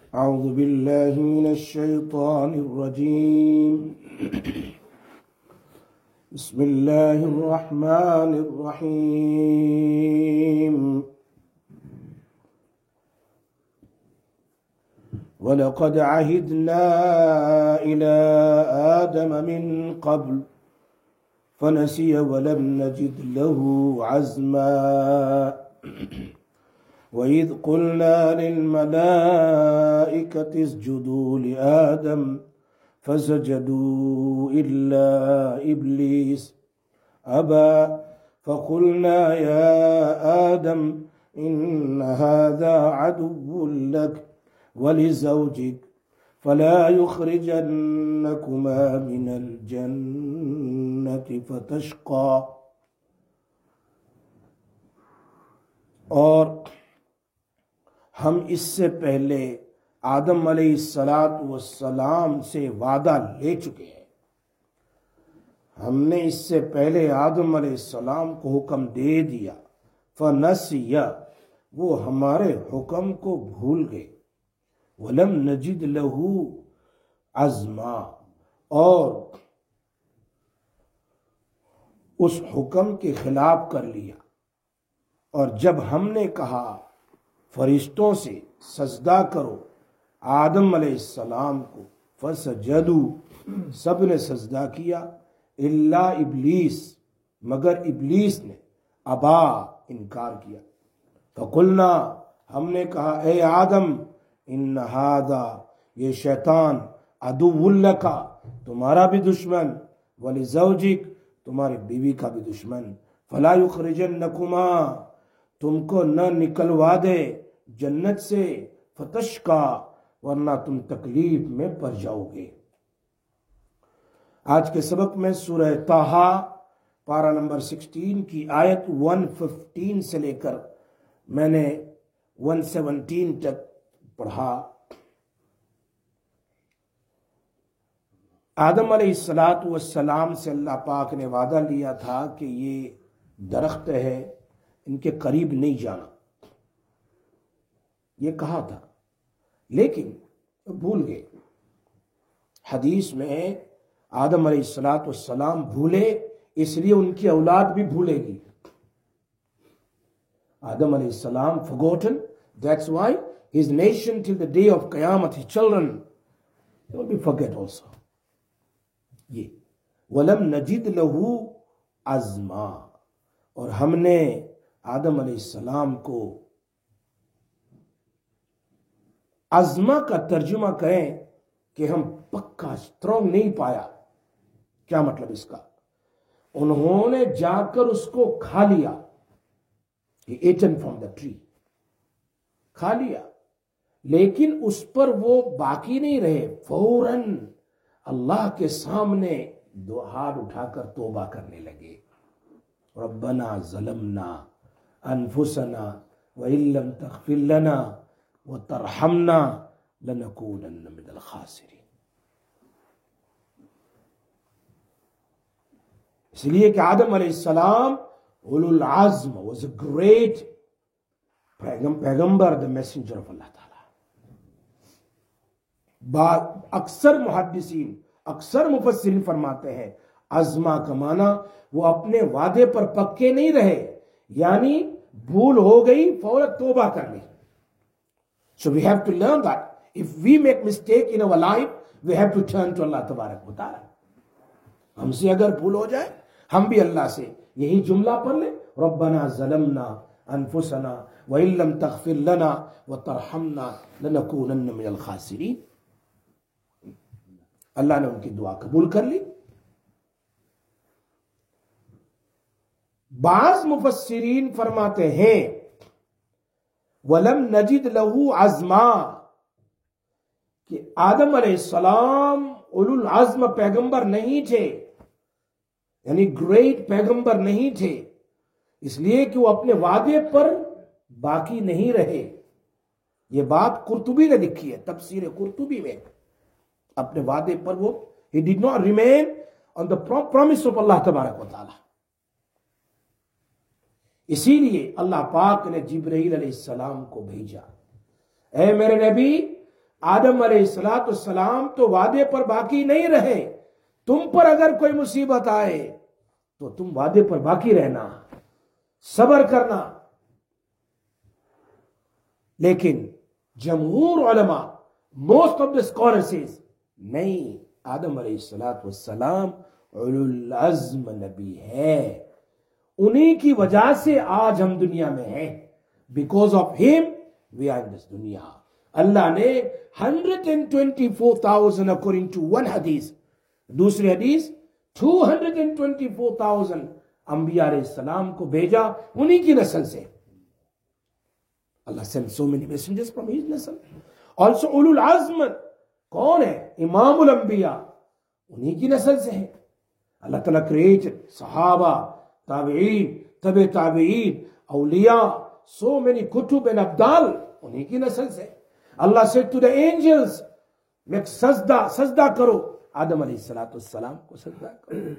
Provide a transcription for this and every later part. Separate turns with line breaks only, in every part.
अऊज़ु बिल्लाहि मिनश शैतानिर रजीम। बिस्मिल्लाहिर रहमानिर रहीम। वलक़द अहिदना इला आदम मिन क़ब्ल फ़नसिय वलम नजिद लहू अज़्मा। वइज़ क़ुल्ना लिल्मलाइकति इसजुदू लिआदम फसजदू इल्ला इब्लीस अबा फ़क़ुल्ना या आदम इन्न हाज़ा अदुव्वुन लक वलिज़ौजिक फला युख़रिजन्नकुमा मिनल जन्नति फ़तश्क़ा। और हम इससे पहले आदम अलैहिस्सलातु वस्सलाम से वादा ले चुके हैं। हमने इससे पहले आदम अलैहिस्सलाम को हुक्म दे दिया, फनसिया, वो हमारे हुक्म को भूल गए, वलम नजिद लहू अज़्मा, और उस हुक्म के खिलाफ कर लिया। और जब हमने कहा फरिश्तों से सजदा करो आदम अलैहिस्सलाम को, फसजदू, सब ने सजदा किया, इल्ला इब्लीस, मगर इब्लीस ने अबा, इनकार किया। फकुलना, हमने कहा ए आदम, इन्न हादा, ये शैतान, अदुव्वुन लका, तुम्हारा भी दुश्मन, वलिज़ौजिक, तुम्हारी बीवी का भी दुश्मन, फला युख़रिजन्नकुमा, तुमको न निकलवा दे जन्नत से, फतश्का, वरना तुम तकलीफ में पड़ जाओगे। आज के सबक में सूरह ताहा पारा नंबर 16 की आयत 115 से लेकर मैंने 117 तक पढ़ा। आदम अलैहिस्सलातु वस्सलाम से अल्लाह पाक ने वादा लिया था कि ये दरख्त है, इनके करीब नहीं जाना, ये कहा था, लेकिन भूल गए। हदीस में आदम अलैहिस्सलातु वस्सलाम भूले, इसलिए उनकी औलाद भी भूलेगी। आदम अलैहिस्सलाम forgotten, that's why his nation till the day of Qiyamah, his children, they will be forget also. ये वलम नजिद लहू अज़्मा, और हमने आदम अलैहिस्सलाम को, अज़्मा का तर्जुमा करें कि हम पक्का स्ट्रॉन्ग नहीं पाया। क्या मतलब इसका? उन्होंने जाकर उसको खा लिया, eaten from the tree, खा लिया, लेकिन उस पर वो बाकी नहीं रहे, फौरन अल्लाह के सामने दो हाथ उठाकर तौबा करने लगे। रब्बना ज़लमना अनफुसना व इल्लम तग़फिर लना व तरहमना लनकूनन्न मिनल खासिरीन। इसलिए कि आदम अलैहिस्सलाम उलुल आज़्म, was a great पैगंबर, द मैसेंजर ऑफ अल्लाह ताला। अक्सर मुहद्दिसीन, अक्सर मुफस्सिरीन फरमाते हैं, अज़्मा का माना वो अपने वादे पर पक्के नहीं रहे, यानी भूल हो गई, फौरन तौबा कर ली। So we have to learn that if we make mistake in our life, we have to turn to Allah तबारक व तआला। हमसे अगर भूल हो जाए, हम भी अल्लाह से यही जुमला पढ़ ले, रब्बना ज़लमना अनफुसना व इल्लम तग़फिर लना व तरहमना लनकूनन्न मिनल खासिरीन। अल्लाह ने उनकी दुआ कबूल कर ली। बाज़ मुफस्सिरीन फरमाते हैं वलम नजिद लहू अज़्मा, कि आदम अलैहिस्सलाम उलुल आज़्म पैगंबर नहीं थे, यानी ग्रेट पैगंबर नहीं थे, इसलिए कि वो अपने वादे पर बाकी नहीं रहे। ये बात कुर्तुबी ने लिखी है, तफसीर कुर्तुबी में, अपने वादे पर वो, he did not remain on the promise of Allah तबारक व तआला। इसीलिए अल्लाह पाक ने जिब्राईल अलैहिस्सलाम को भेजा, ऐ मेरे नबी, आदम अलैहिस्सलाम तो वादे पर बाकी नहीं रहे। तुम पर अगर कोई मुसीबत आए तो तुम वादे पर बाकी रहना, सब्र करना। लेकिन जमहूर उलमा, most of the scholars says, नहीं, आदम अलैहिस्सलाम उलुल अज़्म नबी है। उन्हीं की वजह से आज हम दुनिया में हैं। Because of him we are in this दुनिया। अल्लाह ने 124,000 अकॉर्डिंग टू वन हदीस, दूसरी हदीस 224,000 अंबिया अलैहिस्सलाम को भेजा उन्हीं की नस्ल से। अल्लाह sent so many messengers from his nasl. Also उलुल अज़्म कौन है? इमामुल अंबिया, उन्हीं की नस्ल से है। अल्लाह ताला क्रिएटेड सहाबा, ताबईन, तबे ताबईन, औलिया, so many कुतुब एंड अब्दाल, उन्हीं की नस्ल से। अल्लाह said to the angels, मैं सजदा करो, आदम अलैहिस्सलाम को सजदा करो।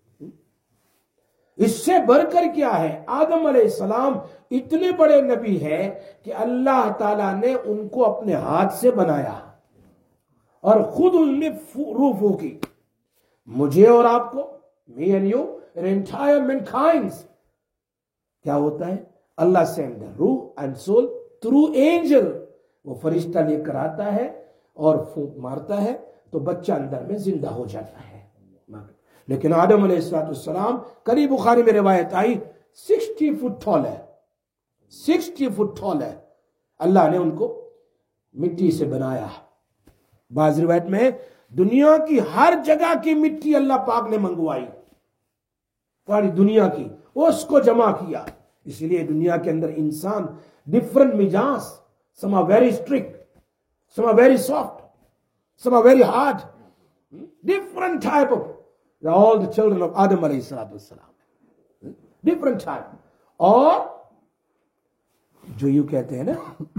इससे बढ़कर क्या है? आदम अलैहिस्सलाम इतने बड़े नबी हैं कि अल्लाह ताला ने उनको अपने हाथ से बनाया और खुद उनने रूह फूकी। मुझे और आपको, me and you, entire mankind, क्या होता है? अल्लाह सेंड द रूह एंड सोल थ्रू एंजल। वो फरिश्ता लेकर आता है और फूंक मारता है तो बच्चा अंदर में जिंदा हो जाता है। लेकिन आदम अलैहिस्सलाम, करीब बुखारी में रिवायत आई, 60 फुट टॉल है, 60 फुट टॉल है। अल्लाह ने उनको मिट्टी से बनाया। बाज़ रिवायत में दुनिया की हर जगह की मिट्टी अल्लाह पाक ने मंगवाई, सारी दुनिया की, उसको जमा किया। इसलिए दुनिया के अंदर इंसान डिफरेंट मिजाज, some are very strict, some are very soft, some are very hard, different type of, all the children of Adam alayhi salatu wassalam, different type। और जो यू कहते हैं ना,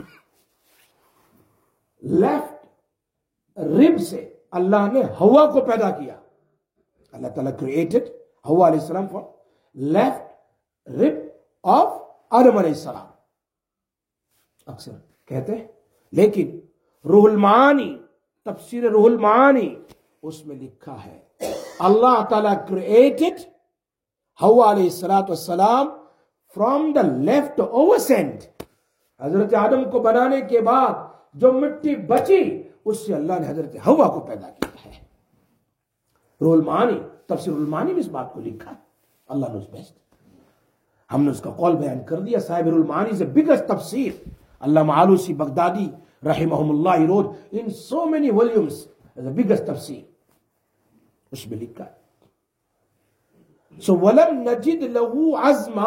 लेफ्ट रिब से अल्लाह ने हवा को पैदा किया। अल्लाह ताला क्रिएटेड हवा अलैहि सलाम for left rib of Adam अलैहि सलाम, अक्सर कहते हैं। लेकिन रूहुल मानी, तफसीर रूहुल मानी, उसमें लिखा है अल्लाह ताला क्रिएटेड हवा अलैहिस्सलाम from the left over sand. हजरत आदम को बनाने के बाद जो मिट्टी बची उससे अल्लाह ने हजरत हवा को पैदा किया है। रूहुल मानी, तफसीर रूहुल मानी में इस बात को लिखा है। Allah knows best. हमने उसका कौल बयान कर दिया। साहिब रूहुल मानी से बिगेस्ट तफसीर अल्लामा आलूसी बगदादी रहमहुल्लाह, he wrote in so many volumes the biggest तफसीर, उसमें लिखा है। सो वलम नजिद लहू अज़्मा।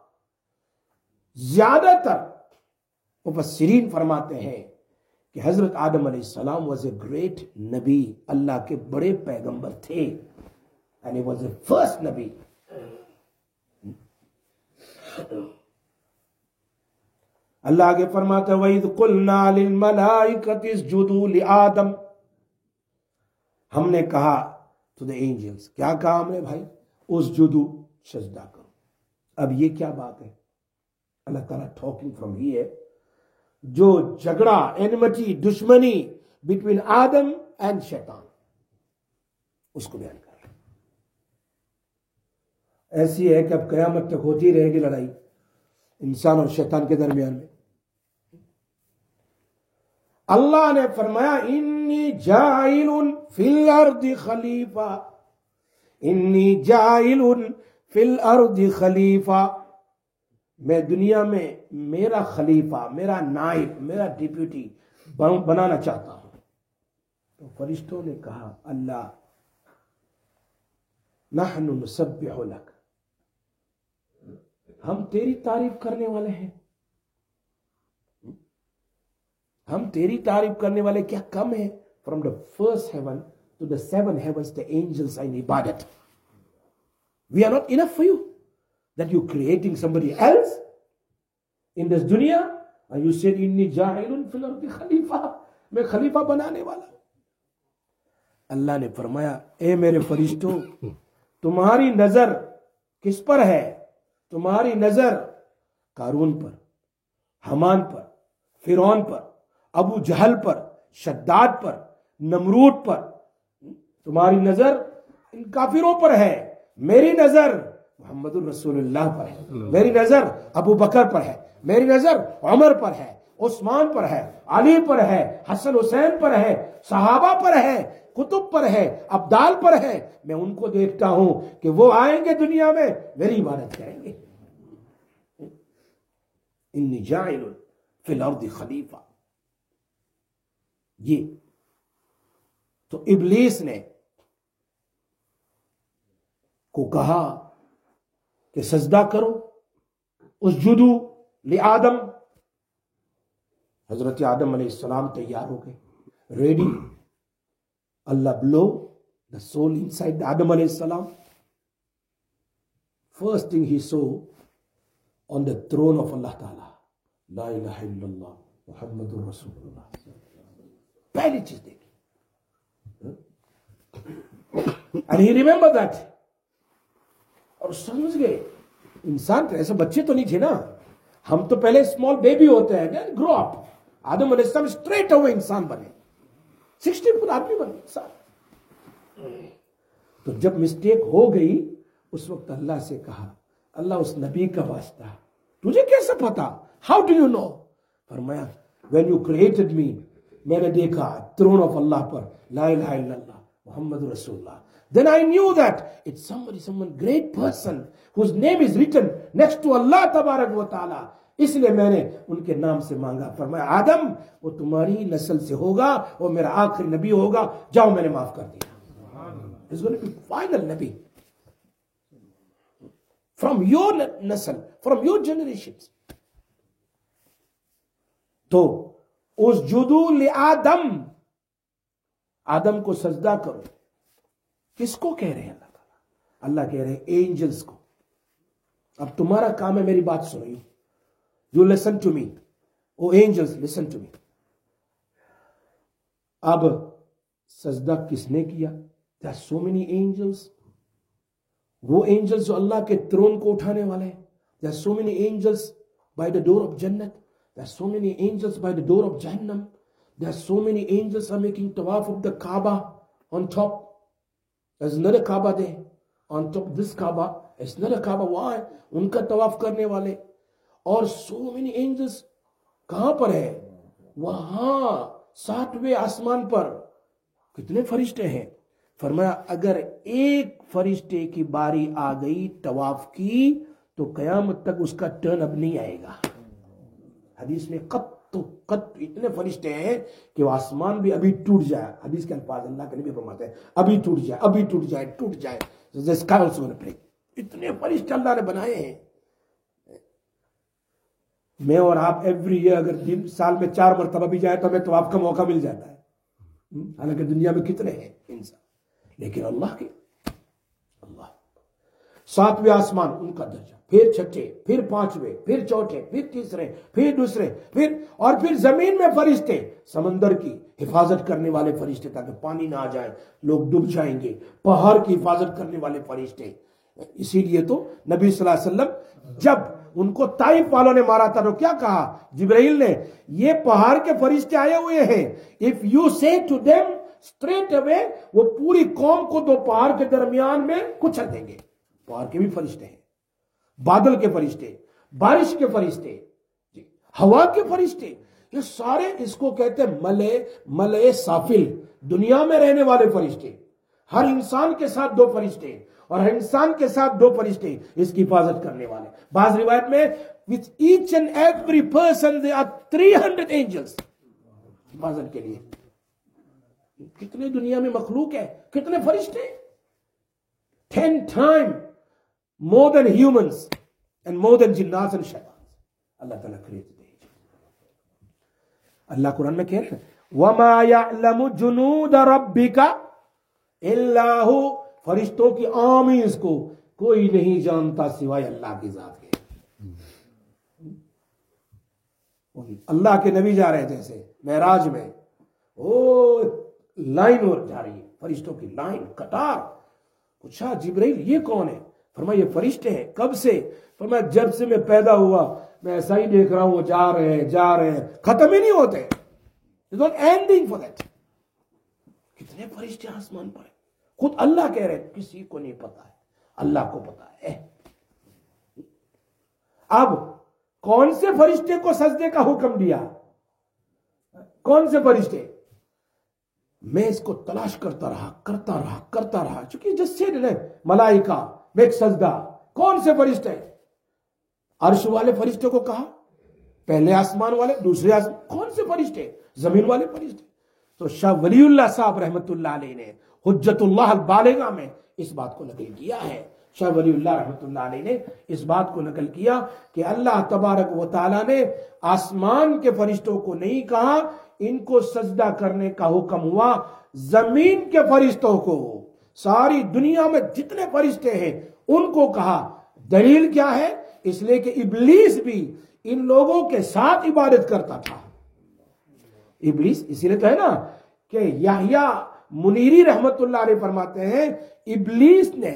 ज्यादातर मुफस्सिरीन फरमाते हैं कि हजरत आदम अलैहिस्सलाम वाज ए ग्रेट नबी, अल्लाह के बड़े पैगंबर थे, and he was the first नबी। अल्लाह आगे फरमाते हैं वइज़ कुलना लिल मलाइकति इसजुदू लि आदम। हमने कहा टू द एंजल्स, क्या कहा हमने भाई? उसजुदू, सजदा करो। अब ये क्या बात है? अल्लाह ताला टॉकिंग फ्रॉम हियर। जो झगड़ा, एनिमिटी, दुश्मनी बिटवीन आदम एंड शैतान, उसको बयान कर रहे। ऐसी है कि अब कयामत तक होती रहेगी लड़ाई इंसान और शैतान के दरमियान में। अल्लाह ने फरमाया इन्नी जाइलुन फिल अर्दि खलीफा, इन्नी जाइलुन फिल अर्दि खलीफा, मैं दुनिया में मेरा खलीफा, मेरा नाइब, मेरा डिप्यूटी बनाना चाहता हूं। तो फरिश्तों ने कहा अल्लाह नहनु नुसब्बिहु लक, हम तेरी तारीफ करने वाले हैं। हम तेरी तारीफ करने वाले क्या कम है? From the first heaven to the 7 heavens the angels are in ibadat. We are not enough for you that you creating somebody else in this dunya and you said inni ja'ilun fil ardi khalifa, मैं खलीफा बनाने वाला। अल्लाह ने फरमाया ए मेरे फरिश्तों, तुम्हारी नजर किस पर है? तुम्हारी नजर कारून पर, हमान पर, फिरौन पर, अबू जहल पर, शद्दाद पर, नमरूद पर। तुम्हारी नजर इन काफिरों पर है, मेरी नजर मोहम्मदुर रसूलुल्लाह पर है, मेरी नजर अबू बकर पर है, मेरी नजर उमर पर है, उस्मान पर है, अली पर है, हसन हुसैन पर है, सहाबा पर है, कुतुब पर है, अब्दाल पर है। मैं उनको देखता हूं कि वो आएंगे दुनिया में, मेरी इबादत करेंगे। इन्नी जाइलुन फिल अर्दि खलीफा। ये तो इब्लीस ने को कहा कि सजदा करो, उसजुदू लि आदम। हजरत आदम अलैहिस्सलाम तैयार हो गए, ready. Allah blow the soul inside Adam अलैहिस्सलाम। First thing he saw on the throne of Allah ताला, ला इलाहा इल्लल्लाह मुहम्मदुर रसूलुल्लाह। पहली चीज देखी, एंड ही रिमेंबर दैट। और समझ गए, इंसान तो ऐसे बच्चे तो नहीं थे ना, हम तो पहले स्मॉल बेबी होते हैं, ग्रो अप। आदम अलैहिस्सलाम स्ट्रेट अवे इंसान बने, 60 फुट आदमी बने इंसान। तो जब मिस्टेक हो गई, उस वक्त अल्लाह से कहा, अल्लाह उस नबी का वास्ता, तुझे कैसे पता, हाउ डू यू नो? फरमाया, व्हेन यू क्रिएटेड मी, मैंने देखा थ्रोन ऑफ अल्लाह पर ला इलाहा इल्लल्लाह मुहम्मदुर रसूलुल्लाह। Then I knew that it's someone great person whose name is written next to Allah तबारक व ताला। इसलिए मैंने उनके नाम से मांगा। फरमाया, आदम वो तुम्हारी नस्ल से होगा, वो मेरा आखिरी नबी होगा, जाओ मैंने माफ कर दिया। It's going to be final Nabi from your नस्ल, from your generations। तो उस जुदू ले आदम, आदम को सजदा करो। किसको कह रहे हैं अल्लाह ताला? अल्लाह कह रहे हैं एंजल्स को। अब तुम्हारा काम है मेरी बात सुनो, you listen to me, O angels listen to me. अब सजदा किसने किया? There are so many angels. वो एंजल्स जो अल्लाह के थ्रोन को उठाने वाले हैं। There are so many angels by the door of जन्नत, there are so many angels by the door of जहन्नम, there are so many angels are making तवाफ of the Kaaba on top. There's another Kaaba there. On top of this Kaaba, it's another Kaaba. Why? उनका तवाफ करने वाले। और so many angels कहां पर है? वहां 7वें आसमान पर। कितने फरिश्ते हैं? फरमाया, अगर एक फरिश्ते की बारी आ गई तवाफ की, तो कयामत तक उसका टर्न अब नहीं आएगा। हदीस में कत इतने फरिश्ते हैं कि वो आसमान भी अभी टूट जाए। हदीस के अल्फाज अल्लाह के नबी फरमाते हैं, अभी टूट जाए, अभी टूट जाए, टूट जाए। The sky also gonna break। इतने फरिश्ते अल्लाह ने बनाए हैं। मैं और आप एवरी ईयर अगर साल में 4 मरतबा भी जाए तो हमें तवाफ का मौका मिल जाता है। हालांकि दुनिया में कितने हैं इंसान, लेकिन अल्लाह के, अल्लाह 7वें आसमान उनका दर्जा, फिर 6ठे, फिर 5वें, फिर 4ठे, फिर 3रे, फिर दूसरे, फिर जमीन में फरिश्ते, समंदर की हिफाजत करने वाले फरिश्ते ताकि पानी ना आ जाए, लोग डूब जाएंगे, पहाड़ की हिफाजत करने वाले फरिश्ते। इसीलिए तो नबी सल्लल्लाहु अलैहि वसल्लम जब उनको ताइफ वालों ने मारा था तो क्या कहा जिब्राइल ने, ये पहाड़ के फरिश्ते आए हुए हैं, if you say to them straight away, वो पूरी कौम को 2 पहाड़ के दरमियान में कुचल देंगे। पहाड़ के भी फरिश्ते हैं, बादल के फरिश्ते, बारिश के फरिश्ते, हवा के फरिश्ते, ये सारे इसको कहते हैं मले साफिल, दुनिया में रहने वाले फरिश्ते। हर इंसान के साथ 2 फरिश्ते और हर इंसान के साथ 2 फरिश्ते इसकी हिफाजत करने वाले। बाज रिवायत में with each and every person they are 300 angels हिफाजत के लिए। कितने दुनिया में मखलूक है, कितने फरिश्ते, 10 times more than humans and more than jinnats and shaitans. Allah Ta'ala created the angels. Allah Quran में कह रहे हैं, वमा यअलमु जुनूद रब्बिका इल्ला हु, फरिश्तों की आमीज को कोई नहीं जानता सिवाय अल्लाह की जात के। अल्लाह के नबी जा रहे हैं जैसे मेराज में, ओ लाइन और जा रही है, फरिश्तों की लाइन, कतार। पूछा जिब्राइल ये कौन है? फरमाया ये फरिश्ते हैं। कब से? फरमाया जब से मैं पैदा हुआ मैं ऐसा ही देख रहा हूं, वो जा रहे हैं, खत्म ही नहीं होते। Not ending for that. कितने फरिश्ते आसमान पर है, खुद अल्लाह कह रहे किसी को नहीं पता है, अल्लाह को पता है। अब कौन से फरिश्ते को सजदे का हुक्म दिया, कौन से फरिश्ते? मैं इसको तलाश करता रहा चूंकि जैसे मलाइका मेक सजदा, कौन से फरिश्ते? अर्श वाले फरिश्ते को कहा, पहले आसमान वाले, दूसरे आसमान, कौन से फरिश्ते? जमीन वाले फरिश्ते। तो शाह वलीउल्लाह साहब रहमतुल्लाह अलैह ने हुज्जतुल्लाह अल बालिगा में इस बात को नकल किया है। शाह वलीउल्लाह रहमतुल्लाह अलैह ने इस बात को नकल किया कि अल्लाह तबारक व तआला ने आसमान के फरिश्तों को नहीं कहा इनको सजदा करने का हुक्म हुआ, जमीन के फरिश्तों को, सारी दुनिया में जितने फरिश्ते हैं उनको कहा। दलील क्या है? इसलिए कि इब्लीस भी इन लोगों के साथ इबादत करता था। इब्लीस इसीलिए तो है ना कि याहिया मुनीरी रहमतुल्लाह अलैह फरमाते हैं इब्लीस ने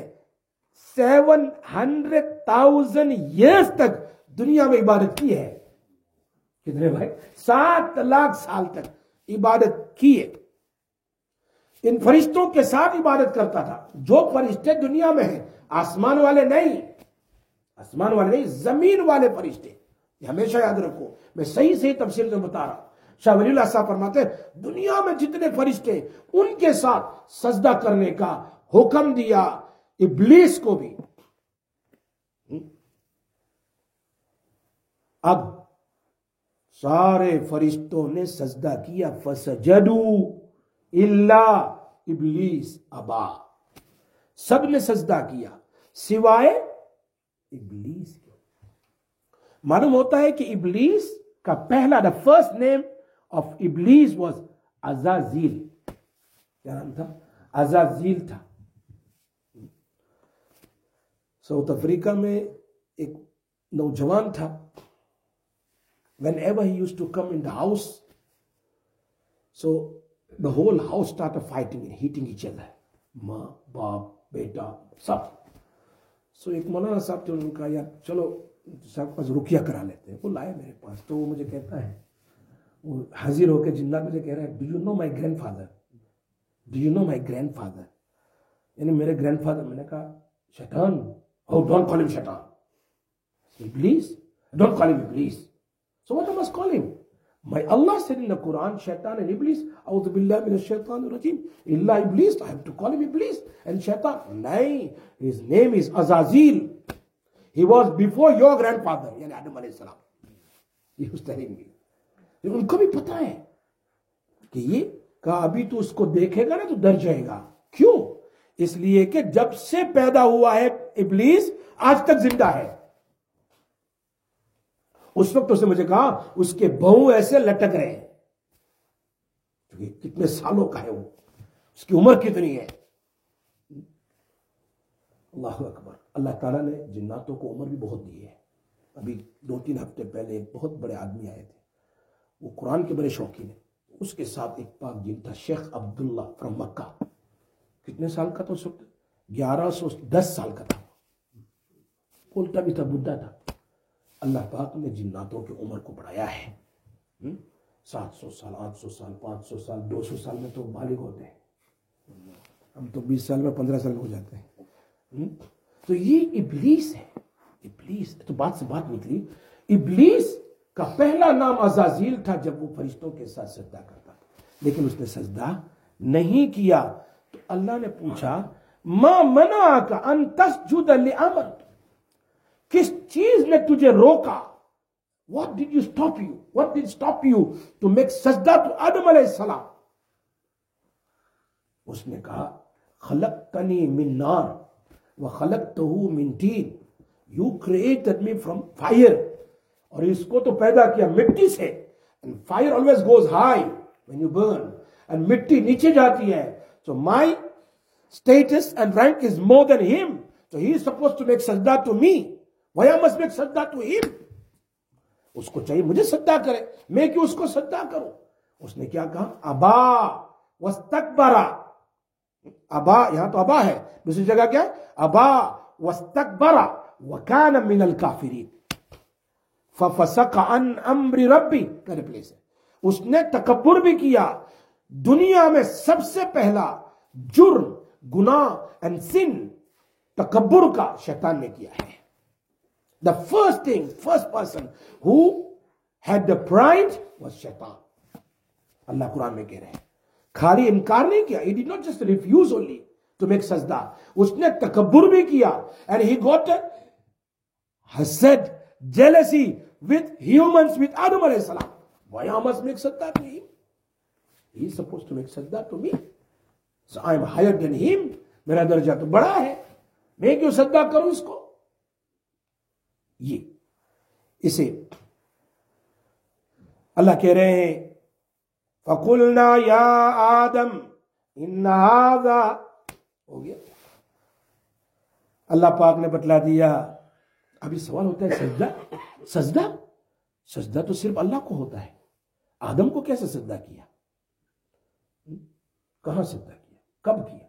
700,000 ईयर्स तक दुनिया में इबादत की है। कितने भाई? 7 लाख साल तक इबादत की है। इन फरिश्तों के साथ इबादत करता था। जो फरिश्ते दुनिया में हैं, आसमान वाले नहीं, आसमान वाले नहीं, जमीन वाले फरिश्ते। हमेशा याद रखो, मैं सही सही तफसील में बता रहा हूं। शाह वलीउल्लाह साहब फरमाते हैं दुनिया में जितने फरिश्ते उनके साथ सजदा करने का हुक्म दिया इब्लीस को भी। अब सारे फरिश्तों ने सजदा किया, फसजदू इल्ला इब्लीस अबा, सब ने सजदा किया सिवाय इब्लीस के। मालूम होता है कि इब्लीस का पहला, the first name of Iblis was Azazil. क्या नाम था? अजाजील था। साउथ अफ्रीका में एक नौजवान था, whenever he used to come in the house, so the whole house started fighting and hitting each other, माँ बाप बेटा सब। सो एक मौलाना साहब थे, उन्होंने कहा यार चलो साहब पास रुकिया करा लेते हैं। वो लाए मेरे पास, तो वो मुझे कहता है, वो हाजिर होकर जिन्नात मुझे कह रहा है, do you know my grandfather, do you know my grandfather, यानी मेरे ग्रैंडफादर। मैंने कहा शैतान, oh don't call him shaitan, Iblis, don't call him Iblis. So what I must call him? My Allah said in the Quran, shaitan and Iblis, A'udhu billahi minash shaitanir rajim, illa Iblis, I have to call him Iblis and shaitan. Nahi, his name is Azazil. He was before your grandfather, yani Adam alayhi salam. He was telling me. उनको भी पता है कि ये कहा अभी तो उसको देखेगा ना तो डर जाएगा। क्यों? इसलिए कि जब से पैदा हुआ है इब्लीस आज तक जिंदा है। उस वक्त उसने मुझे कहा उसके बहु ऐसे लटक रहे हैं, क्योंकि कितने सालों का है वो, उसकी उम्र कितनी है। अल्लाहु अकबर। अल्लाह ताला ने जिन्नातों को उम्र भी बहुत दी है। अभी 2-3 हफ्ते पहले एक बहुत बड़े आदमी आए थे, वो कुरान के बड़े शौकीन है। उसके साथ एक पाक जिन था, शेख अब्दुल्ला फ्रॉम मक्का। कितने साल का था उस वक्त? 1110 साल का था। बोलता भी था, बुद्धा था। अल्लाह पाक ने जिन्नातों की उम्र को बढ़ाया है। 700 साल, 800 साल, 500 साल, 200 साल में तो बालिग होते हैं। हम तो 20 साल में 15 साल में हो जाते हैं। तो ये इब्लीस है। इब्लीस तो बात से बात निकली। इब्लीस का पहला नाम अजाजील था जब वो फरिश्तों के साथ सजदा करता था, लेकिन उसने सजदा नहीं किया। तो अल्लाह ने पूछा, मा मना का अन तस्जुद लिअमर, किस चीज ने तुझे रोका? What did you stop you? What did stop you to make सजदा to आदम अलैहिस्सलाम? उसने कहा, खलक़तनी मिन नार व खलक़तहू मिन तीन, you created me from fire, और इसको तो पैदा किया मिट्टी से। And fire always goes high when you burn, and मिट्टी नीचे जाती है। So my status and rank is more than him, so he is supposed to make sajda to me. Why I must make sajda to him? उसको चाहिए मुझे सजदा करे, मैं क्यों उसको सजदा करूं? उसने क्या कहा? अबा वस्तकबरा। अबा, यहां तो अबा है, दूसरी जगह क्या है? अबा वस्तकबरा वकान मिनल काफिरीन फफसक अन अम्रि रब्बी का रिप्लेस है। उसने तकब्बुर भी किया। दुनिया में सबसे पहला जुर्म, गुनाह एंड सिन तकब्बुर का शैतान ने किया है। The first thing, first person who had the pride was शैतान। अल्लाह कुरान में कह रहे हैं, खाली इनकार नहीं किया, he did not just refuse only to make सजदा, उसने तकब्बुर भी किया। and he got hasad, jealousy with humans, with Adam alayhi salam. Why I must make sajda to him? He is supposed to make sajda to me, so I am higher than him, मेरा दर्जा तो बड़ा है, मैं क्यों सजदा करूं इसको? ये इसे अल्लाह कह रहे हैं, फकुलना या आदम इन्ना हाज़ा, हो गया। अल्लाह पाक ने बतला दिया। अभी सवाल होता है, सजदा सजदा सजदा तो सिर्फ अल्लाह को होता है, आदम को कैसे सजदा किया? कहां सजदा किया, कब किया?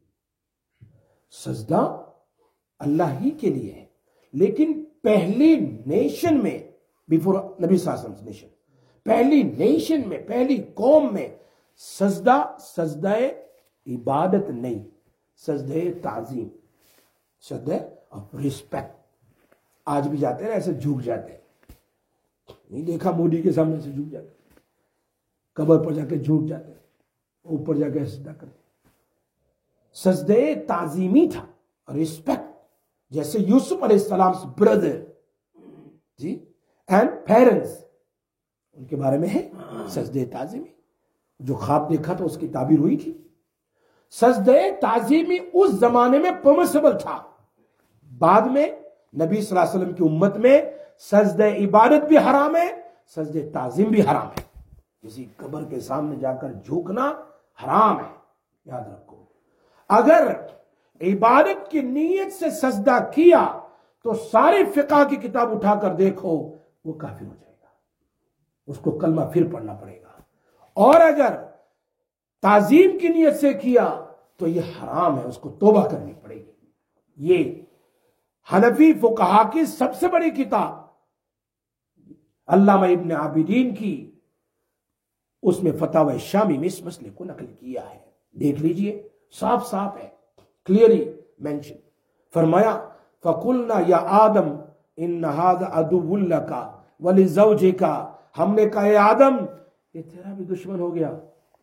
सजदा अल्लाह ही के लिए है, लेकिन पहली नेशन में, बिफोर नबी सल्लल्लाहु अलैहि वसल्लम नेशन, पहली नेशन में, पहली कौम में सजदा सजदाए इबादत नहीं, सजदे ताजीम, सजदे ऑफ रिस्पेक्ट। आज भी जाते हैं ऐसे झुक जाते हैं, नहीं देखा मोदी के सामने से झुक जाते, कब्र पर जाके झुक जाते, ऊपर जाके सजदा करते। सजदे ताजीमी था, रिस्पेक्ट, जैसे यूसुफ अलैहिस्सलाम ब्रदर जी एंड पेरेंट्स, उनके बारे में है सजदे ताजीमी। जो ख्वाब देखा था उसकी ताबीर हुई थी। सजदे ताजीमी उस जमाने में परमिसिबल था, बाद में नबी सल्लल्लाहु अलैहि वसल्लम की उम्मत में सजदे इबादत भी हराम है, सजदे ताजीम भी हराम है। किसी कब्र के सामने जाकर झुकना हराम है, याद रखो। अगर इबादत की नीयत से सजदा किया तो सारी फिक़ह की किताब उठाकर देखो, वो काफिर हो जाएगा, उसको कलमा फिर पढ़ना पड़ेगा। और अगर ताजीम की नीयत से किया तो ये हराम है, उसको तौबा करनी पड़ेगी। ये हनफी फुकहा की सबसे बड़ी किताब अल्लामा इब्न आबिदीन की, उसमें फतावा शामी में इस मसले को नकल किया है। देख लीजिए, साफ साफ है, क्लियरली मेंशन फरमाया, फकुलना या आदम इन हाज़ा अदुव्वुल लका व लिज़ौजिका, हमने कहा ए आदम ये तेरा भी दुश्मन हो गया,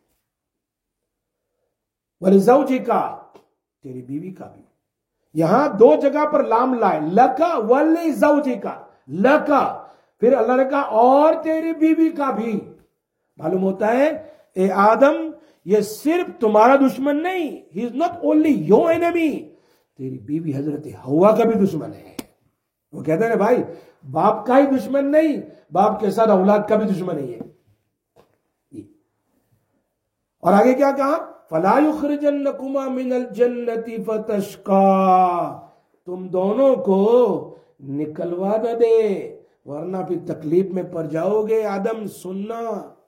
व लिज़ौजिका, तेरी बीवी का भी। यहां दो जगह पर लाम लाए, लका व लिज़ौजिका, लका, फिर अल्लाह ने कहा और तेरी बीवी का भी। मालूम होता है ए आदम ये सिर्फ तुम्हारा दुश्मन नहीं, he is not only your enemy, तेरी बीवी हजरत हवा का भी दुश्मन है। वो कहते हैं भाई बाप का ही दुश्मन नहीं, बाप के साथ औलाद का भी दुश्मन ही है। और आगे क्या कहा, फला युखरिजन्नकुमा मिनल जन्नति फतश्का, तुम दोनों को निकलवा न दे वरना फिर तकलीफ में पड़ जाओगे। आदम सुनना।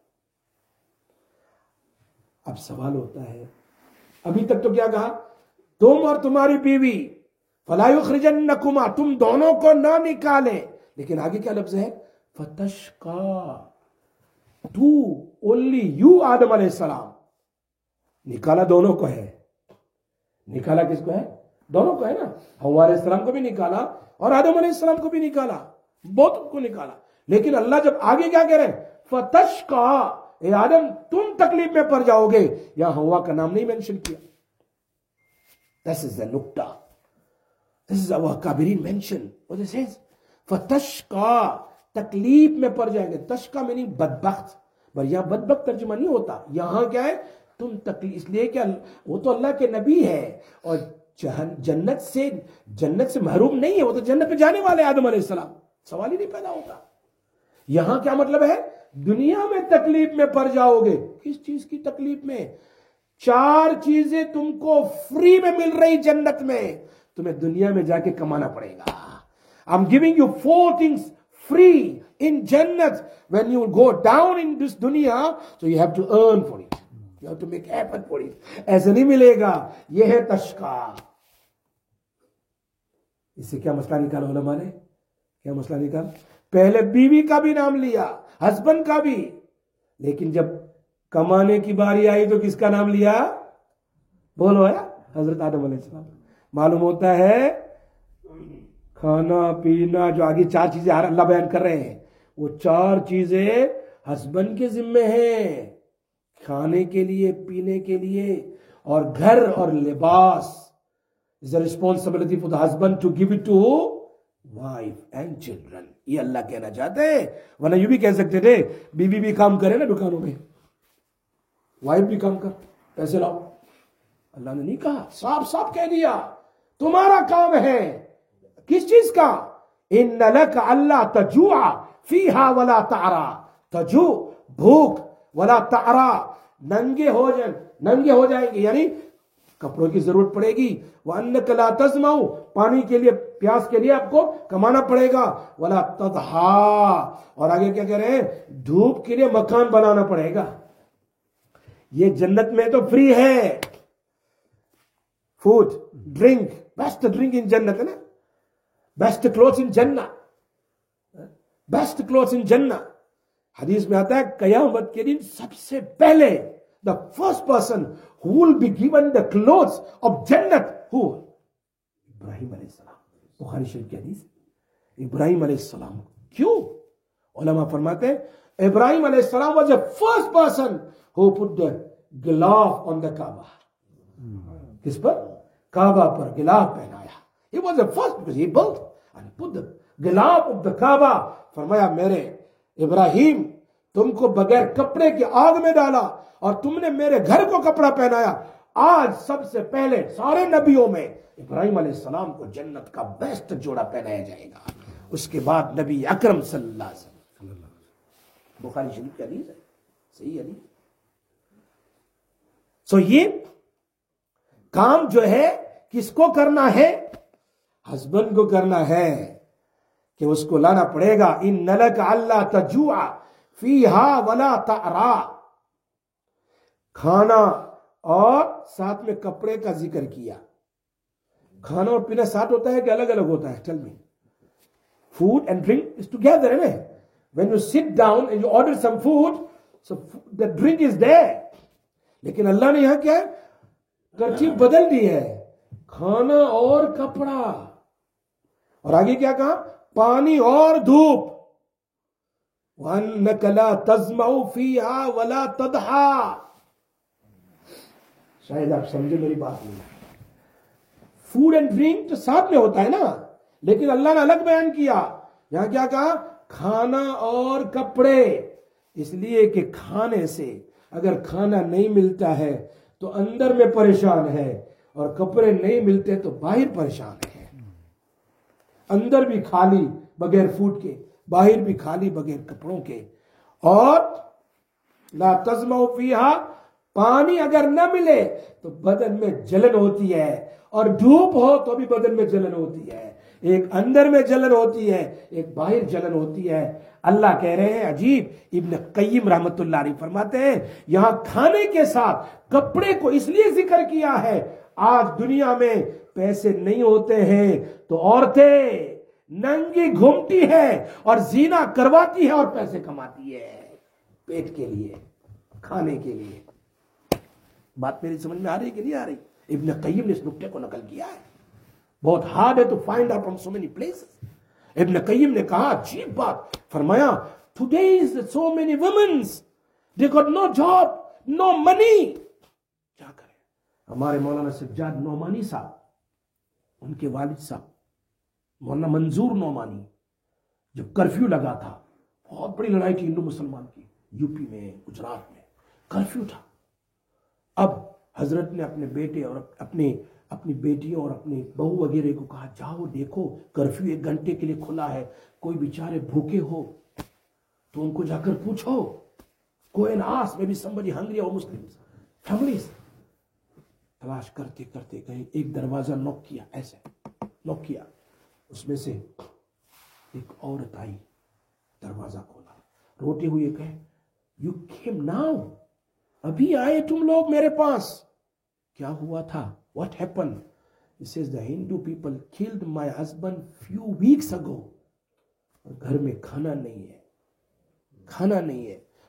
अब सवाल होता है, अभी तक तो क्या कहा, तुम और तुम्हारी बीवी, फला युखरिजन्नकुमा, तुम दोनों को ना निकाले, लेकिन आगे क्या लफ्ज है, फतश्का, तू, ओनली यू आदम अलैहिस्सलाम। निकाला दोनों को है, निकाला किसको है, दोनों को है ना, हव्वा अलैहिस्सलाम को भी निकाला और आदम अलैहिस्सलाम को भी निकाला, बहुत को निकाला। लेकिन अल्लाह जब आगे क्या कह रहे हैं, फतश्का, ए आदम तुम तकलीफ में पड़ जाओगे, यहां हवा का नाम नहीं मेंशन किया। दिस इज द नुक्ता, दिस इज अवर काबिरीन मेंशन, व्हाट इट सेज, फतश्का, तकलीफ में पड़ जाएंगे। तश्का मीनिंग बदबख्त, पर यहां बदबख्त तर्जुमा नहीं होता, यहां क्या है, तुम तकलीफ, इसलिए क्या वो तो अल्लाह के नबी है और जन्नत से महरूम नहीं है, वो तो जन्नत में जाने वाले आदम अलैहिस्सलाम, सवाल ही नहीं पैदा होता। यहां क्या मतलब है, दुनिया में तकलीफ में पड़ जाओगे। किस चीज की तकलीफ में, 4 चीजें तुमको फ्री में मिल रही जन्नत में, तुम्हें दुनिया में जाके कमाना पड़ेगा। I am giving you 4 things free in जन्नत, when you go down in this दुनिया, so you have to earn for it, you have to make happen for it, ऐसे नहीं मिलेगा। यह है तश्का। इससे क्या मसला निकाला उलमा ने, क्या मसला निकाला, पहले बीवी का भी नाम लिया, हस्बैंड का भी, लेकिन जब कमाने की बारी आई तो किसका नाम लिया? बोलो है हजरत आदम अलैहिस्सलाम। मालूम होता है खाना पीना जो आगे 4 चीजें अल्लाह बयान कर रहे हैं, वो 4 चीजें हस्बैंड के जिम्मे हैं, खाने के लिए, पीने के लिए, और घर और लिबास is a responsibility for the husband to give it to wife and children. ये अल्लाह कहना चाहते हैं। वरना यू भी कह सकते थे बीवी भी काम करे ना दुकानों में, वाइफ भी काम कर, पैसे लाओ। अल्लाह ने नहीं कहा, साफ साफ कह दिया तुम्हारा काम है। किस चीज का? इन्ना लक अल्लाह तजुआ फीहा वला तारा। तजू भूख, वला तारा नंगे हो जाएंगे, यानी कपड़ों की जरूरत पड़ेगी। वह अन्नक ला तज़माऊ, पानी के लिए, प्यास के लिए आपको कमाना पड़ेगा। वला तदहा, और आगे क्या कह रहे हैं? धूप के लिए मकान बनाना पड़ेगा। ये जन्नत में तो फ्री है। Food, drink, best drink in जन्नत है ना, बेस्ट क्लोथ्स इन जन्नत, बेस्ट क्लोथ्स इन जन्नत। हदीस में आता है कयामत के दिन सबसे पहले the first person who will be given the clothes of जन्नत, हु? इब्राहिम अलैहिस्सलाम। बुखारी शरीफ की हदीस, इब्राहिम अलैहिस्सलाम। क्यों? उलमा फरमाते हैं इब्राहिम अलैहिस्सलाम was the first person who put the गिलाफ ऑन द काबा। किस पर? काबा पर गिलाफ पहनाया। He was the first because he built and put the गिलाफ of the काबा। फरमाया मेरे इब्राहिम, तुमको बगैर कपड़े की आग में डाला और तुमने मेरे घर को कपड़ा पहनाया। आज सबसे पहले सारे नबियों में इब्राहिम अलैहिस्सलाम को जन्नत का बेस्ट जोड़ा पहनाया जाएगा। उसके बाद नबी अकरम सल्लल्लाहु अलैहि वसल्लम। बुखारी शरीफ की हदीस है, सही हदीस। सो ये काम जो है किसको करना है? हस्बैंड को करना है कि उसको लाना पड़ेगा। इन नलक अल्लाह तजुआ फीहा वला तारा, खाना और साथ में कपड़े का जिक्र किया। खाना और पीना साथ होता है कि अलग अलग होता है? Tell me. Food and drink is together है ना। When you sit down and you order some food, so the drink is there. लेकिन अल्लाह ने यहां क्या है? तरतीब बदल दी है, खाना और कपड़ा, और आगे क्या कहा? पानी और धूप। वन्नक ला तज़मऊ फीहा वला तदहा। शायद आप समझे मेरी बात नहीं। फूड एंड ड्रिंक तो साथ में होता है ना, लेकिन अल्लाह ने अलग बयान किया। यहां क्या कहा? खाना और कपड़े। इसलिए कि खाने से, अगर खाना नहीं मिलता है तो अंदर में परेशान है, और कपड़े नहीं मिलते तो बाहर परेशान है। अंदर भी खाली बगैर फूड के, बाहर भी खाली बगैर कपड़ों के। और ला तज़मऊ फीहा, पानी अगर न मिले तो बदन में जलन होती है, और धूप हो तो भी बदन में जलन होती है। एक अंदर में जलन होती है, एक बाहर जलन होती है। अल्लाह कह रहे हैं अजीब। इब्न कय्यिम रहमतुल्लाह अलैह फरमाते हैं यहां खाने के साथ कपड़े को इसलिए जिक्र किया है, आज दुनिया में पैसे नहीं होते हैं तो औरतें नंगी घूमती है और जीना करवाती है और पैसे कमाती है पेट के लिए, खाने के लिए। बात मेरी समझ में आ रही कि नहीं आ रही? इब्न कय्यिम ने इस नुक्ते को नकल किया है। बहुत हार्ड है to find out from so many places. इब्न कय्यिम ने कहा अजीब बात, फरमाया today is so many womens they got no job, no money. क्या करें? हमारे मौलाना सज्जाद नौमानी साहब, उनके वालिद साहब मौलाना मंजूर नौमानी, जब कर्फ्यू लगा था, बहुत बड़ी लड़ाई थी हिंदू मुसलमान की, यूपी में, गुजरात में कर्फ्यू था। अब हजरत ने अपने बेटे और अपनी बेटियों और अपनी बहू वगैरह को कहा जाओ देखो कर्फ्यू 1 घंटे के लिए खुला है, कोई बेचारे भूखे हो तो उनको जाकर पूछो, go and ask maybe somebody hungry or Muslims families। तलाश करते करते गए, एक दरवाजा नॉक किया, ऐसे नॉक किया, उसमें से एक औरत आई, दरवाजा खोला, रोते हुए कहे यू केम नाउ, अभी आए तुम लोग मेरे पास, क्या हुआ था? What happened? He says the Hindu people killed my husband few weeks ago। और घर में खाना नहीं है, खाना नहीं है,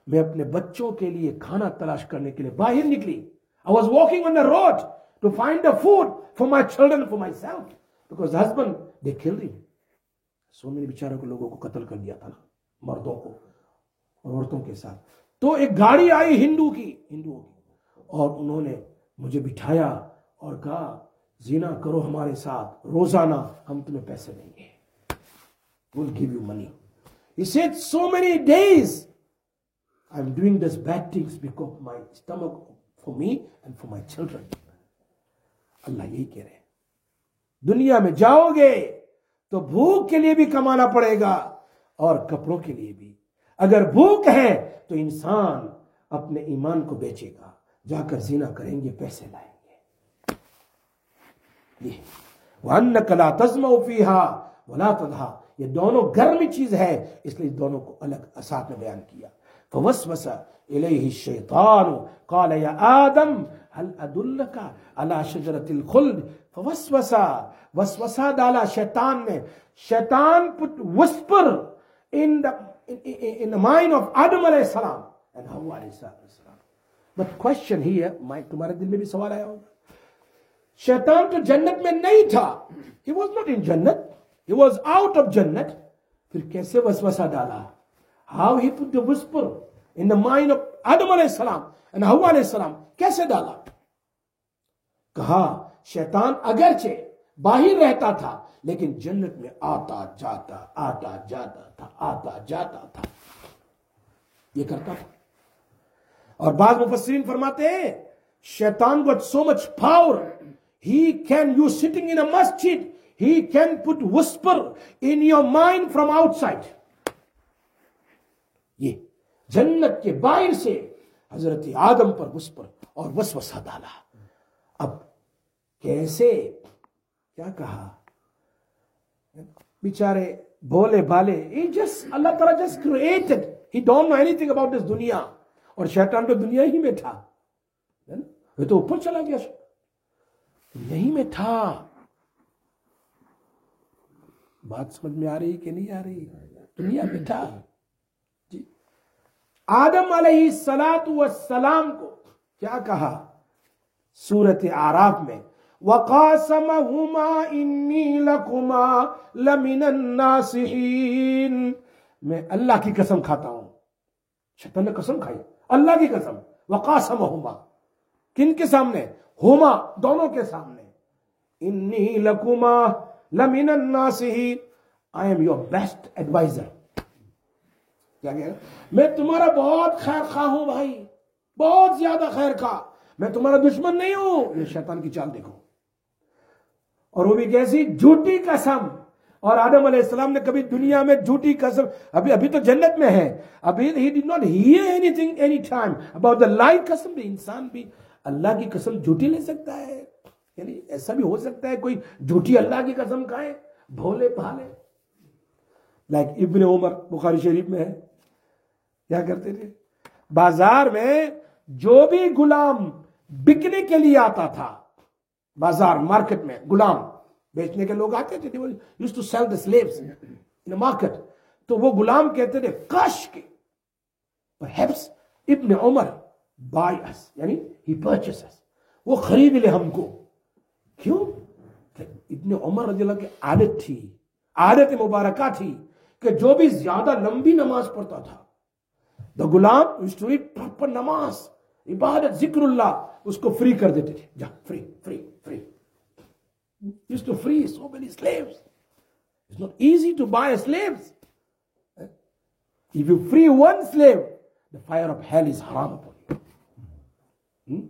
मैं अपने बच्चों के लिए खाना तलाश करने के लिए बाहर निकली. I was walking on the road to find the food for my children, for myself, because husband they killed him. So many बेचारों को लोगों को कत्ल कर दिया था ना, मर्दों को और औरतों के साथ. तो एक गाड़ी आई हिंदुओं की और उन्होंने मुझे बिठाया और कहा जीना करो हमारे साथ, रोजाना हम तुम्हें पैसे देंगे, we'll give you money. He said so many days I'm doing this bad things because my stomach for me and for my children. अल्लाह यही कह रहे हैं, दुनिया में जाओगे तो भूख के लिए भी कमाना पड़ेगा और कपड़ों के लिए भी. अगर भूख है तो इंसान अपने ईमान को बेचेगा, जाकर जिना करेंगे, पैसे लाएंगे. ये वअन्नक ला तज़मउ फीहा वला तदहा, ये दोनों गर्म चीज है, इसलिए दोनों को अलग साथ में बयान किया. फवस्वस इलैहि शैतान क़ाल या आदम हल अदुल्लका अला शजरतिल खुल्द. वसवसा डाला शैतान ने. शैतान put whisper in the mind of Adam alayhi salam and Hawa alayhi salam. But question here, तुम्हारे दिल में भी सवाल आया होगा, शैतान तो जन्नत में नहीं था. He was not in जन्नत, he was out of जन्नत. फिर कैसे वसवसा डाला? How he put the whisper in the mind of Adam alayhi salam and Hawa alayhi salam, कैसे डाला? कहा शैतान अगरचे बाहर रहता था लेकिन जन्नत में आता जाता था, ये करता था. और बाद मुफस्सिरीन फरमाते हैं शैतान got so much power, he can, you sitting in a masjid, he can put whisper in your mind from outside. ये जन्नत के बाहर से हजरत आदम पर whisper और वसवसा डाला. अब कैसे, क्या कहा, बेचारे भोले भाले, अल्लाह ताला just created, he don't know anything about this दुनिया. और शैतान तो दुनिया ही में था, ये तो ऊपर चला गया, यही में था. बात समझ में आ रही कि नहीं आ रही? दुनिया में था जी. आदम अलैहिस्सलातु वस्सलाम को क्या कहा सूरत आराफ में, वक़ासमहुमा इन्नी लकुमा लमिनन नासिहीन. मैं अल्लाह की कसम खाता हूं. शैतान ने कसम खाई, अल्लाह की कसम. वक़ासमहुमा, किन के सामने? हुमा, दोनों के सामने. इन्नी लकुमा लमिनन नासिहीन, I am your best adviser. क्या कह रहा? मैं तुम्हारा बहुत खैर खा हूं भाई, बहुत ज्यादा खैर खा, मैं तुम्हारा दुश्मन नहीं हूं. ये शैतान की चाल देखो. और वो भी कैसी? झूठी कसम. और आदम अलैहिस्सलाम ने कभी दुनिया में झूठी कसम, अभी तो जन्नत में है, अभी ही did not hear anything any time about the like कसम. इंसान भी अल्लाह की कसम झूठी ले सकता है, यानी ऐसा भी हो सकता है कोई झूठी अल्लाह की कसम खाए, भोले भाले. लाइक इब्ने उमर, बुखारी शरीफ में है, क्या करते थे? बाजार में जो भी गुलाम बिकने के लिए आता था, बाजार मार्केट में गुलाम बेचने के लोग आते थे, used to sell the slaves in market. तो वो गुलाम कहते थे काश के परहैप्स इब्ने उमर बाय अस, यानी ही परचेस अस, वो खरीद ले हमको. क्यों? इब्ने उमर रज़ियल्लाहु की आदत थी, आदत मुबारका थी कि जो भी ज्यादा लंबी नमाज पढ़ता था, द गुलाम यूज्ड टू रीड प्रॉपर नमाज, इबादत, जिक्रुल्लाह, उसको फ्री कर देते थे. जा free free free. Used to free so many slaves. It's not easy to buy slaves. If you free one slave, the fire of hell is haram upon you.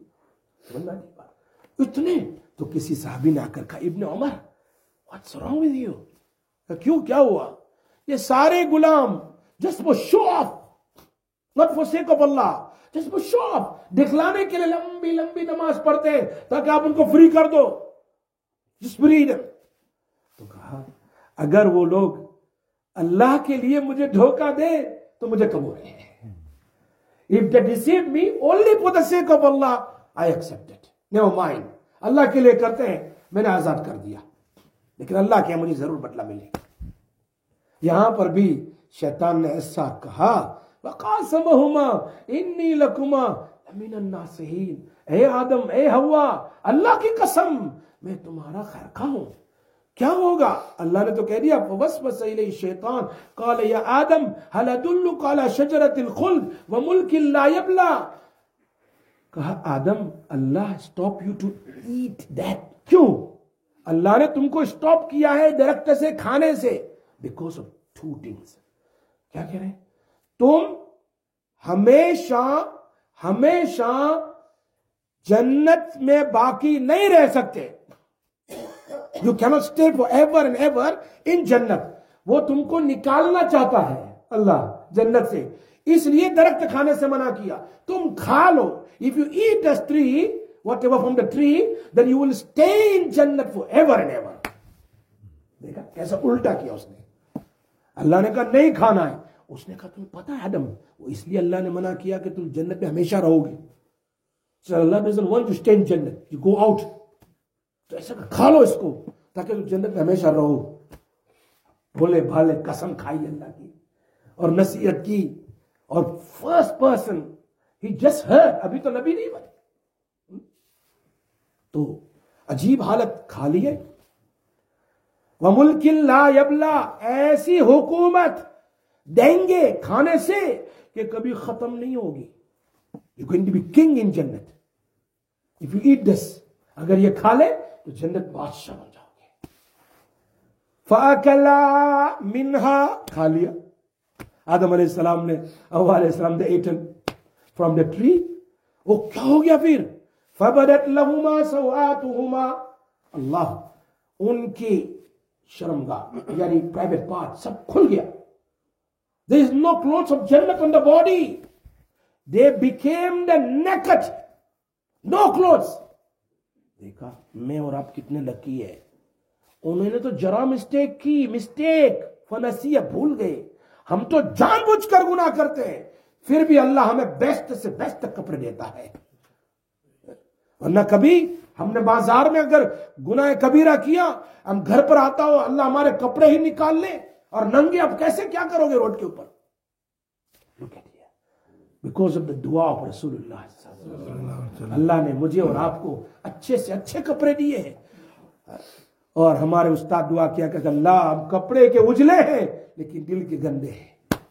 इतने तो किसी साहबी ने आकर कहा, इब्ने Umar, what's wrong with you? क्यों, क्या हुआ? ये सारे गुलाम just for show off, not for sake of Allah, just for show off, दिखलाने के लिए लंबी लंबी नमाज पढ़ते हैं ताकि आप उनको फ्री कर दो. Just free them. तो कहा अगर वो लोग अल्लाह के लिए मुझे धोखा दे तो मुझे कबूल है. If they deceive me only for the sake of Allah, I accept it. Never mind. अल्लाह के लिए करते हैं, मैंने आजाद कर दिया, लेकिन अल्लाह के मुझे जरूर बदला मिलेगा. यहां पर भी शैतान ने ऐसा कहा वक़ासमहुमा इन्नी लकुमा लमिनन नासिहीन, ए आदम ए हव्वा, अल्लाह की कसम मैं तुम्हारा खैर खा हूं। क्या होगा? अल्लाह ने तो कह दिया, फवस्वस इलैहि शैतान क़ाल या आदम हल अदुल्लुका अला शजरतिल खुल्द व मुल्किन ला यबला। कहा Adam, Allah stop you to eat that. क्यों अल्लाह ने तुमको स्टॉप किया है दरख्त से खाने से? Because of two things. क्या कह रहे हैं? तुम हमेशा हमेशा जन्नत में बाकी नहीं रह सकते। You cannot stay for ever and ever in जन्नत। वो तुमको निकालना चाहता है अल्लाह जन्नत से, इसलिए दरख्त खाने से मना किया। तुम खा लो, if you eat the tree whatever from the tree, then you will stay in jannat forever and ever. देखा कैसा उल्टा किया उसने। अल्लाह ने कहा नहीं खाना है, उसने कहा तुम्हें पता है आदम, वो इसलिए अल्लाह ने मना किया कि तुम जन्नत में हमेशा रहोगे। So Allah doesn't want to stay in jannat, you go out। तो ऐसा खा लो इसको ताकि तुम जन्नत में हमेशा रहो। भोले भाले कसम खाई अल्लाह की और नसीहत की, और first person he just heard, अभी तो नबी नहीं बने, तो अजीब हालत खा लिए। व मुल्किन ला यबला, ऐसी हुकूमत देंगे खाने से कि कभी खत्म नहीं होगी। You going to be king in जन्नत इफ यू ईट दिस। अगर ये खा ले तो जन्नत बादशाह बन जाओगे। फअकला मिन्हा, खा लिया आदम अलैहिस्सलाम ने, हव्वा अलैहिस्सलाम ने एटन फ्रॉम द ट्री। वो क्या हो गया फिर? फबदत लहुमा सवातुहुमा, अल्लाह, उनकी शर्मगाह यानी प्राइवेट पार्ट सब खुल गया। There is no clothes of जन्नत on the body, they became the naked, no clothes. देखा मैं और आप कितने लकी है। उन्होंने तो जरा मिस्टेक की, मिस्टेक फनसिया, भूल गए। हम तो जानबूझकर गुनाह करते हैं, फिर भी अल्लाह हमें बेस्ट से बेस्ट कपड़े देता है। वरना कभी हमने बाजार में अगर गुनाह कबीरा किया, हम घर पर आता हो अल्लाह हमारे कपड़े ही निकाल ले, और नंगे अब कैसे क्या करोगे रोड के ऊपर? बिकॉज ऑफ द दुआ ऑफ रसूलुल्लाह, अल्लाह ने मुझे और आपको अच्छे से अच्छे कपड़े दिए हैं। और हमारे उस्ताद दुआ किया कि अल्लाह हम कपड़े के उजले हैं लेकिन दिल के गंदे हैं।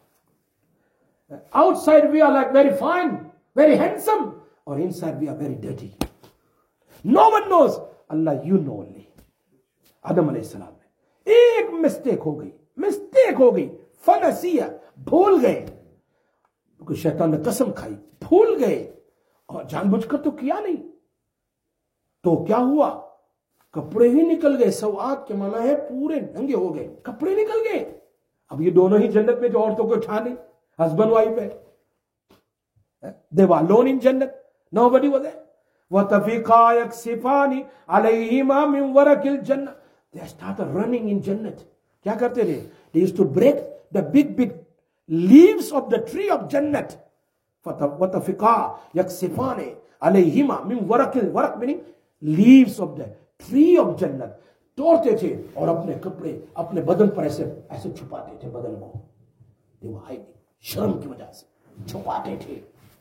Outside we are like very fine, very handsome, और inside we are very dirty. No one knows, Allah you know only. Adam अलैहिस्सलाम में एक मिस्टेक हो गई, फनसिया, भूल गए, क्योंकि शैतान ने कसम खाई, भूल गए, और जानबूझकर तो किया नहीं। तो क्या हुआ? कपड़े ही निकल गए। सवात के माना है पूरे नंगे हो गए, कपड़े निकल गए। अब ये दोनों ही जन्नत में, जो औरतों को उठा नहीं, हस्बैंड वाइफ है, दे वर अलोन इन जन्नत, नोबडी वाज देयर। वतफिका यक्सिफानी अलैहिमा मिन वरकिल जन्नत, दे स्टार्टेड रनिंग इन जन्नत। क्या करते थे? They used to break the big leaves of the tree of जन्नत। वतफिका यक्सिफानी अलैहिमा मिन वरकिल, वरक meaning leaves of the tree of जन्नत। तोड़ते थे और अपने कपड़े अपने बदन पर ऐसे ऐसे छुपाते थे, बदन को शर्म की वजह से छुपाते थे।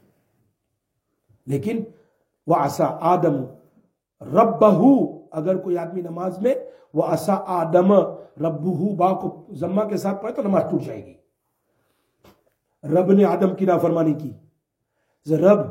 लेकिन वह आसा आदम रब्बहू, अगर कोई आदमी नमाज में वह आसा आदम रब्बहू, बा को जम्मा के साथ पढ़े तो नमाज टूट जाएगी। रब ने आदम की नाफरमानी की, रब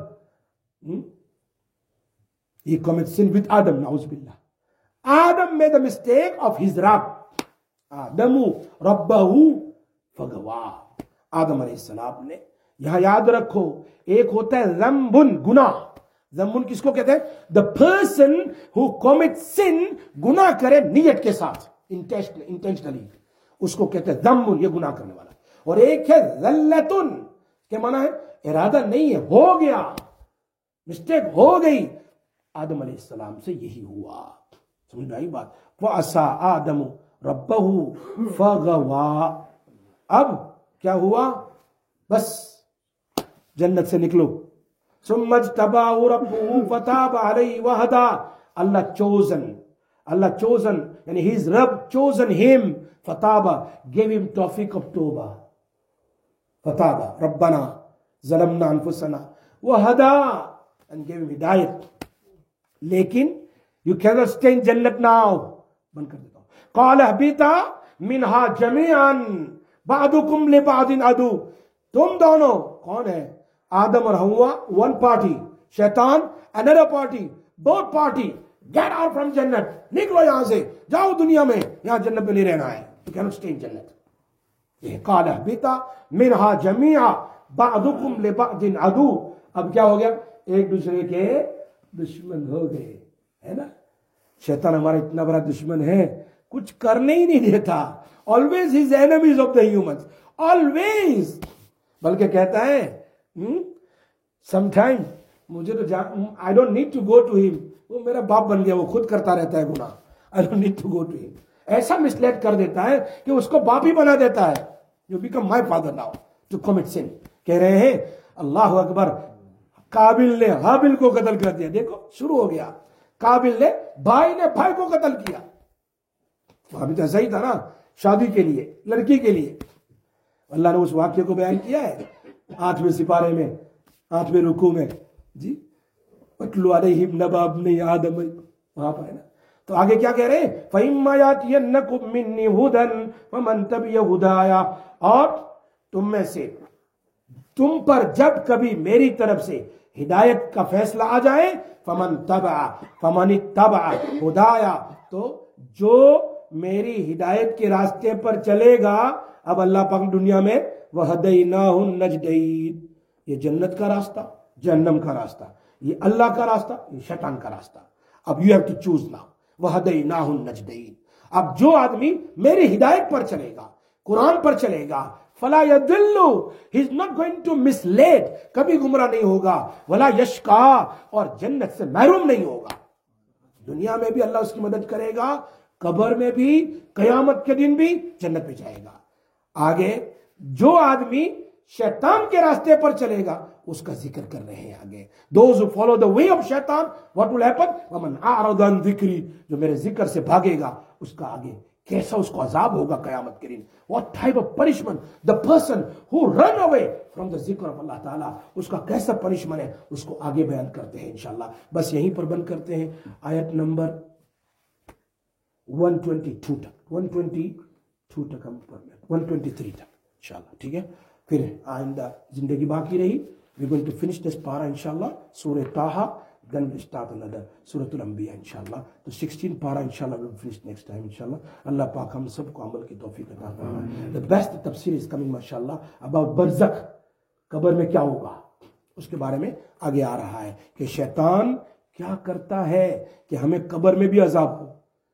he commits sin with Adam, na'uzubillah. Adam made the mistake of his Rabb. Adamu Rabbahu Phagwa. आदम अलैहिस्सलाम ने, यहां याद रखो, एक होता है ज़म्बुन, गुनाह। ज़म्बुन किसको कहते हैं? The person who commit sin, गुनाह करे नियत के साथ, इंटेंशनली, उसको कहते हैं ज़म्बुन, ये गुनाह करने वाला। और एक है ज़ल्लतुन, के माना है इरादा नहीं है, हो गया, मिस्टेक हो गई। आदम अलैहिस्सलाम से यही हुआ। समझ में आई बात? वअसा आदम रब्बहू फगवा। अब क्या हुआ? बस जन्नत से निकलो। सुम्मज्तबाहु रब्बुहु फताब अलैहि वहदा। अल्लाह चोजन यानी हिज, रब चोजन हिम, फताबा, gave him तौफीक ऑफ तौबा। फताबा रब्बना ज़लमना अनफुसना व हदा एंड गिव हिम हिदायत। लेकिन you can not stay in जन्नत नाउ। बंद कर देता हूं। क़ाल हबीता मिनहा जमीअन बादुकुम लिबादिन अदु। तुम दोनों कौन है? आदम और हव्वा वन पार्टी, शैतान another party, both party get out from जन्नत। निकलो यहां से, जाओ दुनिया में, यहां जन्नत में नहीं रहना है। You can not stay in जन्नत। ये क़ाल हबीता मिनहा जमीअ बादुकुम लिबादिन अदु। अब क्या हो गया? एक दूसरे के दुश्मन हो गए, है ना। शैतान हमारा इतना बड़ा दुश्मन है, कुछ करने ही नहीं देता। Always his enemies of the humans, always. बल्कि कहता है समटाइम मुझे तो I don't need to go to him, वो मेरा बाप बन गया, वो खुद करता रहता है गुनाह, I don't need to go to him. ऐसा मिसलेड कर देता है कि उसको बाप ही बना देता है। You become my father now to commit sin. कह रहे हैं अल्लाह अकबर, काबिल ने हाबिल को कत्ल कर दिया। देखो शुरू हो गया, काबिल ने भाई को कत्ल किया। अभी तो सही था ना, शादी के लिए, लड़की के लिए। अल्लाह ने उस वाक्य को बयान किया है 8वें सिपारे में, 8वें रुकू में जी। पटलू अलैहिम नबा इब्नी आदम, वहां पर है ना। तो आगे क्या कह रहे हैं? फइम्मा यातियन्नकुम मिन्नी हुदन फमन तबिअ हुदाया। और तुम में से, तुम पर जब कभी मेरी तरफ से हिदायत का फैसला आ जाए, फमन तबा हुदाया, तो जो मेरी हिदायत के रास्ते पर चलेगा। अब अल्लाह पाक दुनिया में वहदैनाहु नजदैन, ये जन्नत का रास्ता, जहन्नम का रास्ता, ये अल्लाह का रास्ता, ये शैतान का रास्ता। अब you have to choose now, वहदैनाहु नजदैन। अब जो आदमी मेरी हिदायत पर चलेगा, कुरान पर चलेगा, फला यदिल्लु, he is not going to mislead, कभी गुमराह नहीं होगा, वला यशका, और जन्नत से महरूम नहीं होगा। दुनिया में भी अल्लाह उसकी मदद करेगा, कब्र में भी, कयामत के दिन भी जन्नत में जाएगा। आगे जो आदमी शैतान के रास्ते पर चलेगा, उसका जिक्र कर रहे हैं आगे। Those who follow the way of शैतान, व्हाट विल हैपन? वमन अरदा अन ज़िक्री, जो मेरे जिक्र से भागेगा, उसका आगे कैसा उसको अजाब होगा कयामत के दिन। What type of punishment the person who run away from the जिक्र ऑफ अल्लाह ताला, उसका कैसा पनिशमेंट है, उसको आगे बयान करते हैं इंशाल्लाह। बस यहीं पर बंद करते हैं आयत नंबर 122 तक, 122 तक हम पढ़ लें, 123 तक इंशाल्लाह, ठीक है। फिर आइंदा जिंदगी बाकी रही, we going to finish this पारा इंशाल्लाह, सूरह ताहा, देन वी स्टार्ट अनदर सूरतुल अंबिया इंशाल्लाह। तो 16 पारा इंशाल्लाह we will finish next time इंशाल्लाह। अल्लाह पाक हम सबको अमल की तौफीक अता फरमाए। द बेस्ट तफसीर इज कमिंग माशाल्लाह अबाउट बरज़ख, कब्र में क्या होगा, उसके बारे में आगे आ रहा है कि शैतान क्या करता है कि हमें कब्र में भी अजाब हो,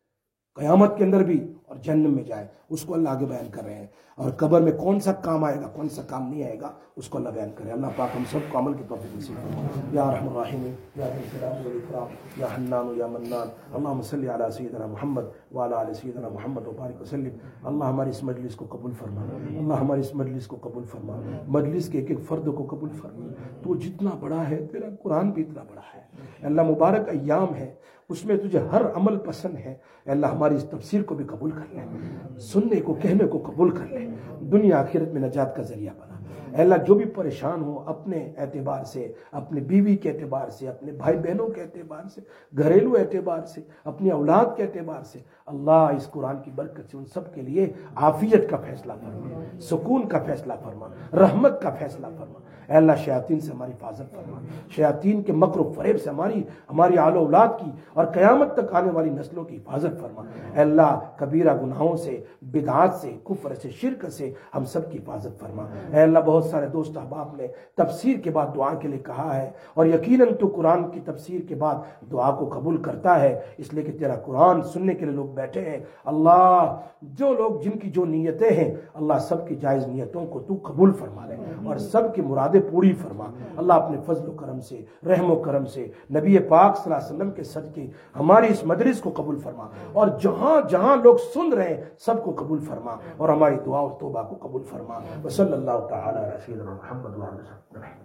कयामत के अंदर भी, और जन्नत में जाए, उसको अल्लाह आगे बयान कर रहे हैं। और कब्र में कौन सा काम आएगा, कौन सा काम नहीं आएगा, उसको अल्लाह बयान करे। अल्लाह पाक हम सब को अमल की तौफीक नसीब फरमाए। या रहमान रहीम, या जलाल वल इकराम, या हन्नान या मन्नान, अल्लाहुम्मा सल्लि अला सय्यिदिना मुहम्मद व अला आलि सय्यिदिना मुहम्मद व बारिक वसल्लिम। अल्लाह हमारी इस मजलिस को कबूल फरमा, अल्लाह हमारी इस मजलिस को कबूल फरमा, मजलिस के एक एक फर्द को कबूल फरमा। तो जितना बड़ा है, तेरा कुरान भी इतना बड़ा है अल्लाह, मुबारक अय्याम है, उसमें तुझे हर अमल पसंद है अल्लाह। हमारी इस तफसीर को भी कबूल कर ले, सुनने को कहने को कबूल कर ले, दुनिया आखिरत में नजात का जरिया बना। अल्लाह जो भी परेशान हो अपने एतबार से, अपने बीवी के एतबार से, अपने भाई बहनों के एतबार से, घरेलू एतबार से, अपनी औलाद के एतबार से, अल्लाह इस कुरान की बरकत से उन सब के लिए आफियत का फैसला फरमा, सुकून का फैसला फरमा, रहमत का फैसला फरमा। अल्लाह शयातीन से हमारी हिफाजत फरमा, शयातीन के मक्र फरेब से हमारी आलो औलाद की और क़यामत तक आने वाली नस्लों की हिफाजत फरमा। अल्लाह कबीरा गुनाहों से, बिदआत से, कुफ्र से, शिरक से हम सब की हिफाजत फरमा। अल्लाह बहुत सारे दोस्त अहबाब ने तफसीर के बाद दुआ के लिए कहा है, और यकीनन तो कुरान की तफसीर के बाद दुआ को कबूल करता है, इसलिए कि तेरा कुरान सुनने के लिए लोग बैठे हैं। अल्लाह जो लोग जिनकी जो नीयतें हैं, अल्लाह सबकी जायज़ नीयतों को तू कबूल फरमा ले और सबकी मुरादें पूरी फरमा। अल्लाह अपने फजल करम से, रहम करम से, नबी पाक सल्लल्लाहु अलैहि वसल्लम के सदके हमारी इस मजलिस को कबूल फरमा, और जहां जहां लोग सुन रहे हैं सबको कबूल फरमा, और हमारी दुआ और तौबा को कबूल फरमा। वसल्लल्लाहु तआला अला सय्यिदिना मुहम्मद व अला आलिहि।